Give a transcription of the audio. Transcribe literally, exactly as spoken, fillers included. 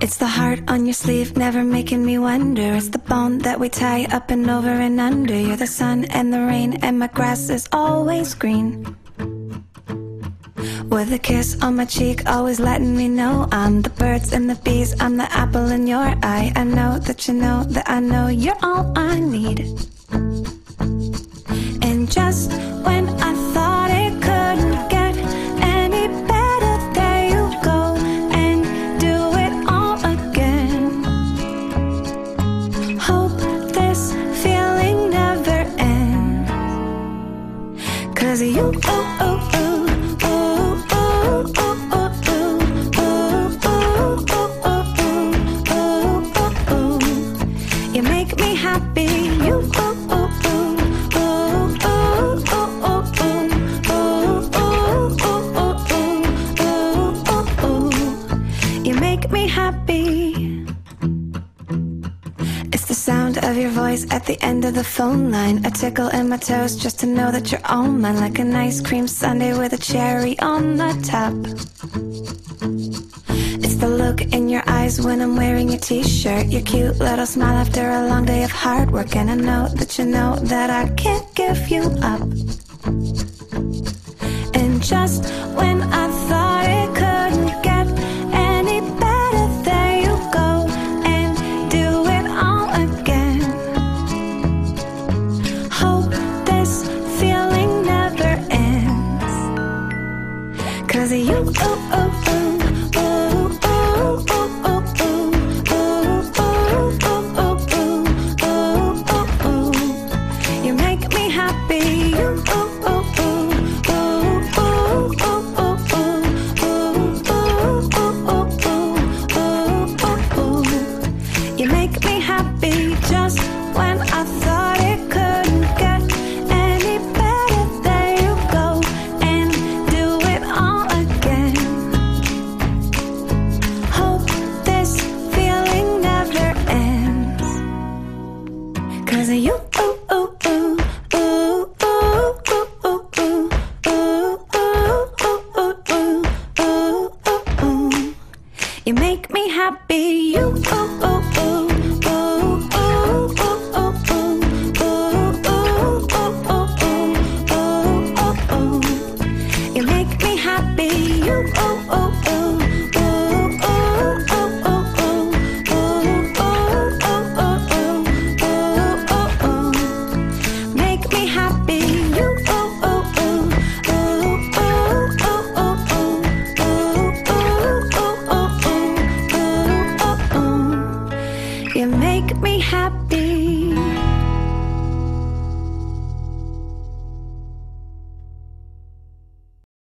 It's the heart on your sleeve, never making me wonder. It's the bone that we tie up and over and under. You're the sun and the rain, and my grass is always green. With a kiss on my cheek, always letting me know I'm the birds and the bees, I'm the apple in your eye. I know that you know that I know you're all I need. And just when I thought it couldn't get any better, there you go and do it all again. Hope this feeling never ends, 'cause you, oh, oh, oh, of your voice at the end of the phone line. A tickle in my toes just to know that you're all mine. Like an ice cream sundae with a cherry on the top. It's the look in your eyes when I'm wearing your t-shirt, your cute little smile after a long day of hard work. And I know that you know that I can't give you up. And just when I thought it couldn't get any better, there you go and do it all again. Hope this feeling never ends, 'cause you, oh, oh, oh, oh, oh, oh, oh, oh, oh, oh, oh, oh, oh, oh. You make me happy, you, oh, oh, oh, oh, oh, oh, oh, oh, oh, oh, oh, oh, oh. You make me happy just when I thought it couldn't get any better. There you go and do it all again. Hope this feeling never ends, 'cause you, oh, oh, oh, oh, oh, oh, oh, oh, oh, oh, oh, oh, oh, oh. You make me happy, you, oh, oh, oh. You make me happy.